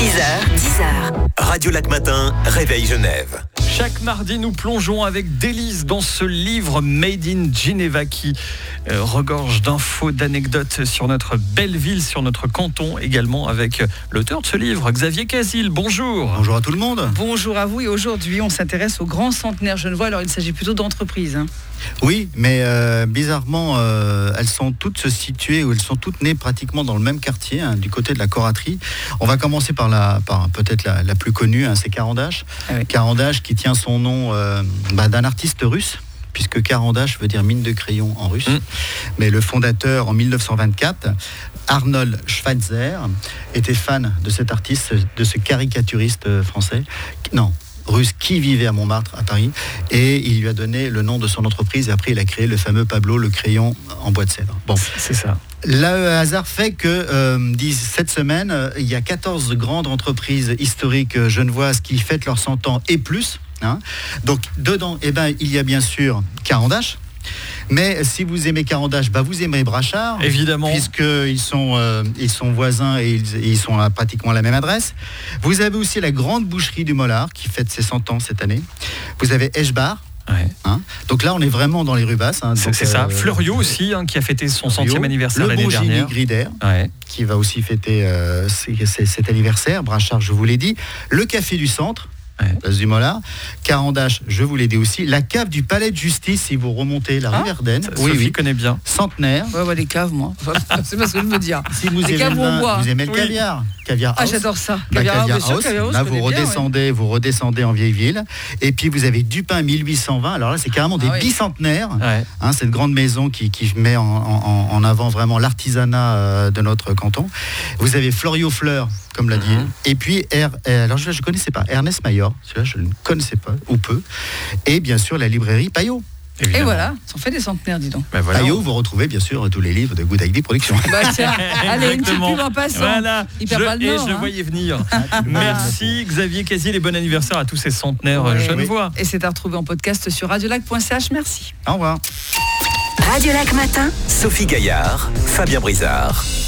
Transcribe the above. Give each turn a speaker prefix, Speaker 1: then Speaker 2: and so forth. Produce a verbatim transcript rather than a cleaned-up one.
Speaker 1: six heures, dix heures.
Speaker 2: Radio Lac Matin, Réveil Genève.
Speaker 3: Chaque mardi, nous plongeons avec délice dans ce livre Made in Geneva qui euh, regorge d'infos, d'anecdotes sur notre belle ville, sur notre canton, également avec l'auteur de ce livre, Xavier Casil. Bonjour.
Speaker 4: Bonjour à tout le monde.
Speaker 5: Bonjour à vous et aujourd'hui on s'intéresse aux grands centenaires genevois. Alors il s'agit plutôt d'entreprises. Hein.
Speaker 4: Oui, mais euh, bizarrement, euh, elles sont toutes situées ou elles sont toutes nées pratiquement dans le même quartier, hein, du côté de la Coraterie. On va commencer par, la, par peut-être la, la plus connue, hein, c'est Carandache. Ah oui. Carandache qui tient son nom euh, bah, d'un artiste russe, puisque Carandache veut dire mine de crayon en russe. Mmh. Mais le fondateur, en dix-neuf cent vingt-quatre, Arnold Schweitzer, était fan de cet artiste, de ce caricaturiste français. Non. russe qui vivait à Montmartre, à Paris, et il lui a donné le nom de son entreprise et après il a créé le fameux Pablo, le crayon en bois de cèdre. Bon,
Speaker 3: c'est ça.
Speaker 4: Le hasard fait que euh, cette semaine, euh, il y a quatorze grandes entreprises historiques euh, genevoises qui fêtent leurs cent ans et plus. Hein. Donc dedans, eh ben, il y a bien sûr Carandache. Mais si vous aimez Carandache, bah vous aimez Brachard.
Speaker 3: Évidemment.
Speaker 4: Puisqu'ils sont, euh, ils sont voisins et ils, et ils sont à pratiquement à la même adresse. Vous avez aussi la grande boucherie du Mollard qui fête ses cent ans cette année. Vous avez Eschbar.
Speaker 3: Ouais.
Speaker 4: Hein, donc là, on est vraiment dans les rubasses. Hein,
Speaker 3: c'est, c'est ça. Euh, Fleuriot aussi, hein, qui a fêté son centième anniversaire l'année dernière.
Speaker 4: Le Grider,
Speaker 3: ouais.
Speaker 4: qui va aussi fêter euh, c'est, c'est cet anniversaire. Brachard, je vous l'ai dit. Le Café du Centre. Ouais. Place du Mollard, Carandache, je vous l'ai dit aussi, la cave du Palais de Justice, si vous remontez la ah, rue Verden.
Speaker 3: Oui, oui, connaît bien.
Speaker 4: Centenaire.
Speaker 5: Ouais, ouais, les caves, moi. C'est pas ce que je veux dire.
Speaker 4: Si vous
Speaker 5: les
Speaker 4: aimez
Speaker 5: caves
Speaker 4: le vin,
Speaker 5: bois.
Speaker 4: vous aimez le
Speaker 5: oui.
Speaker 4: caviar. Caviar
Speaker 5: ah,
Speaker 4: house.
Speaker 5: j'adore ça.
Speaker 4: Bah,
Speaker 5: caviar,
Speaker 4: caviar
Speaker 5: house,
Speaker 4: house.
Speaker 5: caviar house.
Speaker 4: Là, vous redescendez, bien, ouais. vous redescendez en vieille ville. Et puis, vous avez Dupin mille huit cent vingt. Alors là, c'est carrément des ah, oui. bicentenaires. Ouais. Hein, cette grande maison qui, qui met en, en, en avant vraiment l'artisanat euh, de notre canton. Vous avez Florio Fleur, comme l'a mm-hmm. dit. Et puis, R, alors je ne connaissais pas, Ernest Mayor. Celui-là, je ne connaissais pas, ou peu. Et bien sûr, la librairie Payot.
Speaker 5: Évidemment. Et voilà, ça en fait des centenaires, dis donc.
Speaker 4: Ben voilà. Payot, vous retrouvez bien sûr tous les livres de Good Idea Productions.
Speaker 5: Bah, allez, une petite pub en passant.
Speaker 3: Voilà,
Speaker 5: il
Speaker 3: je,
Speaker 5: pas le
Speaker 3: et
Speaker 5: nord,
Speaker 3: je
Speaker 5: hein.
Speaker 3: voyais venir. Merci Xavier Casil et bon anniversaire à tous ces centenaires ouais. genevois.
Speaker 5: Et c'est à retrouver en podcast sur radiolac point c h. Merci.
Speaker 4: Au revoir.
Speaker 1: Radio Lac Matin.
Speaker 2: Sophie Gaillard, Fabien Brizard.